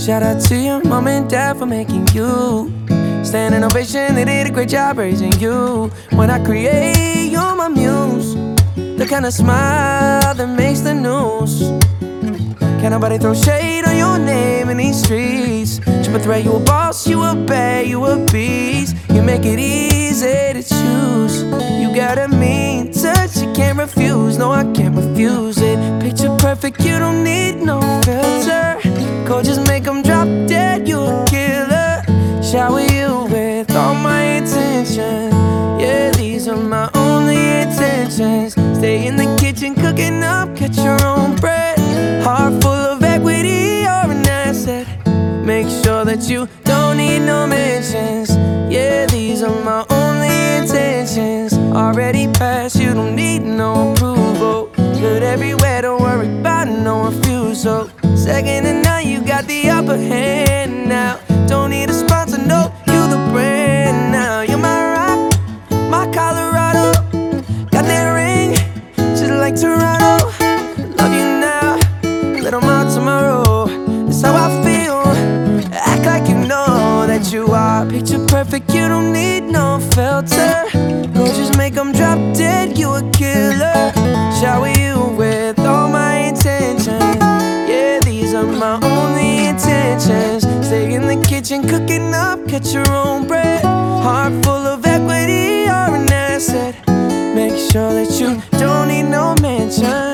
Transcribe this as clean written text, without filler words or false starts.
Shout out to your mom and dad for making you. Standing ovation, they did a great job raising you. When I create, you're my muse. The kind of smile that makes the news. Can't nobody throw shade on your name in these streets. Triple threat, you a boss, you a bad, you a beast. You make it easy to choose. You got a mean touch, you can't refuse. No, I can't refuse it. Picture perfect, you don't need no filter. Coaches make them drop dead, you a killer. Shower you with all my attention. Yeah, these are my only intentions. Stay in the kitchen cooking up, catch your own bread. Heart full of equity, you're an asset. Make sure that you don't need no mentions. Yeah, these are my only intentions. Already passed, you don't need no approval. Good everywhere, don't worry about no refusal. Second to none, you got the upper hand now. Don't need a sponsor, no, you the brand now. You're my rock, my Colorado. Got that ring, just like Toronto. Love you now, little more tomorrow. That's how I feel. Act like you know that you are picture perfect, you don't need no filter. Gorgeous, make them drop dead, you a killer. Shower you with all my intentions. Yeah, these are my only intentions. Stay in the kitchen cooking up, catch your own bread. Heart full of equity, you're an asset. Make sure that you don't need no mention.